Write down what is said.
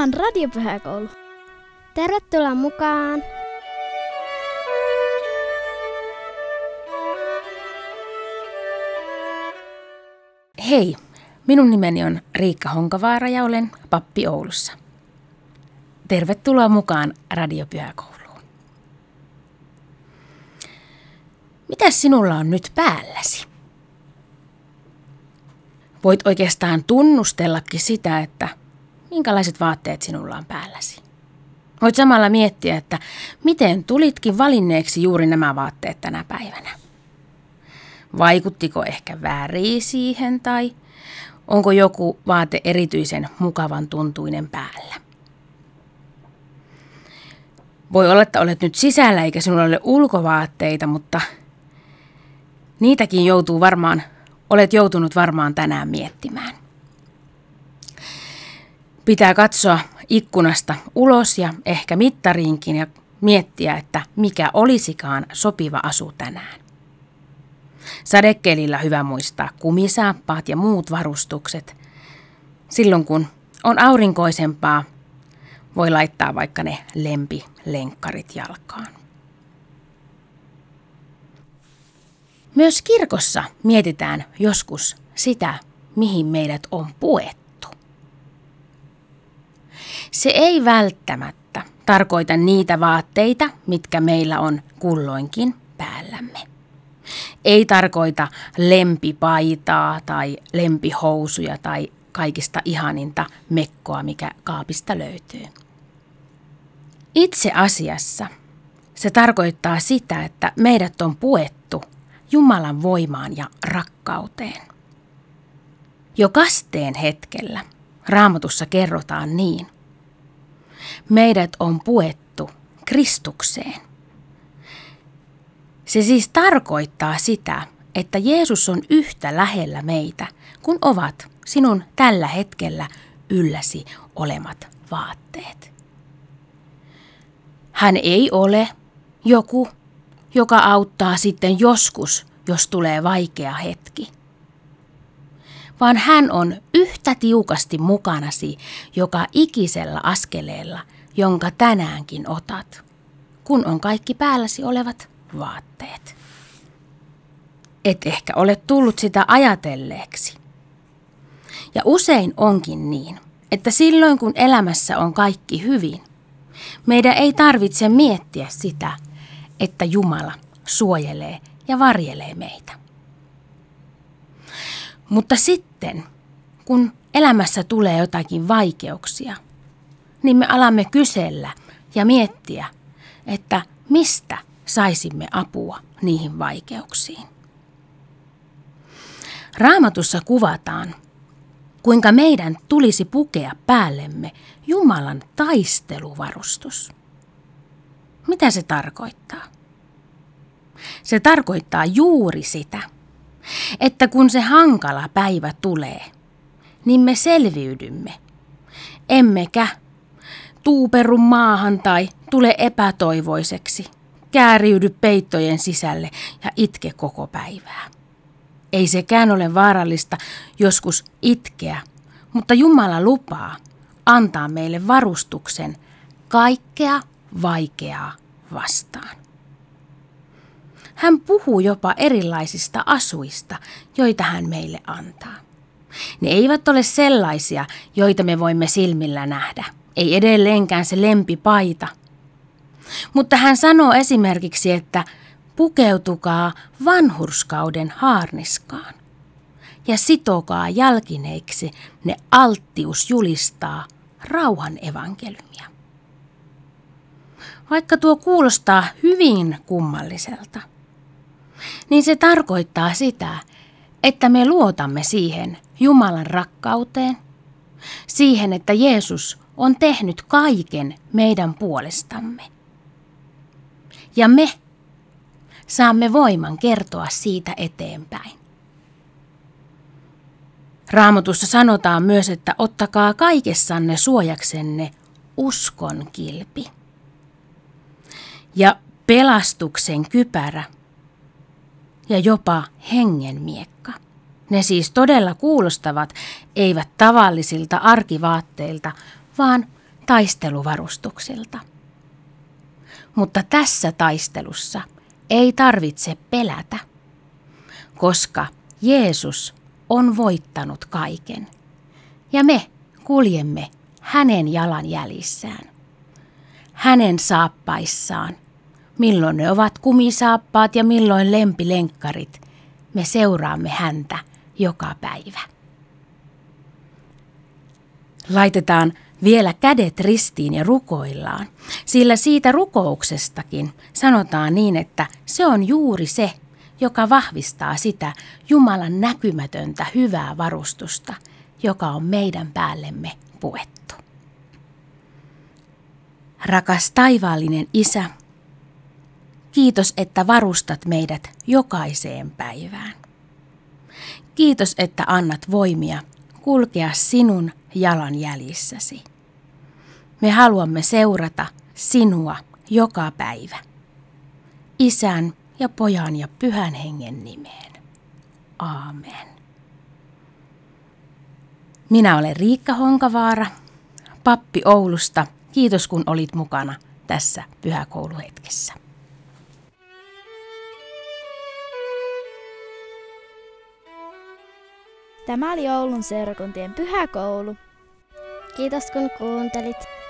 on Radiopyhäkoulu. Tervetuloa mukaan! Hei, minun nimeni on Riikka Honkavaara ja olen pappi Oulussa. Tervetuloa mukaan Radiopyhäkouluun. Mitäs sinulla on nyt päälläsi? Voit oikeastaan tunnustellakin sitä, että minkälaiset vaatteet sinulla on päälläsi. Voit samalla miettiä, että miten tulitkin valinneeksi juuri nämä vaatteet tänä päivänä. Vaikuttiko ehkä väri siihen tai onko joku vaate erityisen mukavan tuntuinen päällä? Voi olla, että olet nyt sisällä eikä sinulla ole ulkovaatteita, mutta niitäkin olet joutunut varmaan tänään miettimään. Pitää katsoa ikkunasta ulos ja ehkä mittariinkin ja miettiä, että mikä olisikaan sopiva asu tänään. Sadekelillä hyvä muistaa kumisaappaat ja muut varustukset. Silloin kun on aurinkoisempaa, voi laittaa vaikka ne lempilenkkarit jalkaan. Myös kirkossa mietitään joskus sitä, mihin meidät on puettu. Se ei välttämättä tarkoita niitä vaatteita, mitkä meillä on kulloinkin päällämme. Ei tarkoita lempipaitaa tai lempihousuja tai kaikista ihaninta mekkoa, mikä kaapista löytyy. Itse asiassa se tarkoittaa sitä, että meidät on puettu Jumalan voimaan ja rakkauteen. Jo kasteen hetkellä Raamatussa kerrotaan niin. Meidät on puettu Kristukseen. Se siis tarkoittaa sitä, että Jeesus on yhtä lähellä meitä, kun ovat sinun tällä hetkellä ylläsi olemat vaatteet. Hän ei ole joku, joka auttaa sitten joskus, jos tulee vaikea hetki. Vaan hän on yhtä tiukasti mukanasi joka ikisellä askeleella, jonka tänäänkin otat, kun on kaikki päälläsi olevat vaatteet. Et ehkä ole tullut sitä ajatelleeksi. Ja usein onkin niin, että silloin kun elämässä on kaikki hyvin, meidän ei tarvitse miettiä sitä, että Jumala suojelee ja varjelee meitä. Mutta sitten, kun elämässä tulee jotakin vaikeuksia, niin me alamme kysellä ja miettiä, että mistä saisimme apua niihin vaikeuksiin. Raamatussa kuvataan, kuinka meidän tulisi pukea päällemme Jumalan taisteluvarustus. Mitä se tarkoittaa? Se tarkoittaa juuri sitä, että kun se hankala päivä tulee, niin me selviydymme, emmekä tuuperru maahan tai tule epätoivoiseksi, kääriydy peittojen sisälle ja itke koko päivää. Ei sekään ole vaarallista joskus itkeä, mutta Jumala lupaa antaa meille varustuksen kaikkea vaikeaa vastaan. Hän puhuu jopa erilaisista asuista, joita hän meille antaa. Ne eivät ole sellaisia, joita me voimme silmillä nähdä. Ei edelleenkään se lempipaita. Mutta hän sanoo esimerkiksi, että pukeutukaa vanhurskauden haarniskaan ja sitokaa jalkineiksi ne alttius julistaa rauhan evankeliumia. Vaikka tuo kuulostaa hyvin kummalliselta, niin se tarkoittaa sitä, että me luotamme siihen Jumalan rakkauteen, siihen, että Jeesus on tehnyt kaiken meidän puolestamme. Ja me saamme voiman kertoa siitä eteenpäin. Raamatussa sanotaan myös, että ottakaa kaikessanne suojaksenne uskon kilpi ja pelastuksen kypärä ja jopa hengen miekka. Ne siis todella kuulostavat eivät tavallisilta arkivaatteilta, vaan taisteluvarustuksilta. Mutta tässä taistelussa ei tarvitse pelätä, koska Jeesus on voittanut kaiken ja me kuljemme hänen jalanjäljissään, hänen saappaissaan. Milloin ne ovat kumisaappaat ja milloin lempilenkkarit, me seuraamme häntä joka päivä. Laitetaan vielä kädet ristiin ja rukoillaan, sillä siitä rukouksestakin sanotaan niin, että se on juuri se, joka vahvistaa sitä Jumalan näkymätöntä hyvää varustusta, joka on meidän päällemme puettu. Rakas taivaallinen Isä, kiitos, että varustat meidät jokaiseen päivään. Kiitos, että annat voimia kulkea sinun jalanjäljissäsi. Me haluamme seurata sinua joka päivä. Isän ja Pojan ja Pyhän Hengen nimeen. Aamen. Minä olen Riikka Honkavaara, pappi Oulusta. Kiitos kun olit mukana tässä pyhäkouluhetkessä. Tämä oli Oulun seurakuntien pyhäkoulu. Kiitos kun kuuntelit.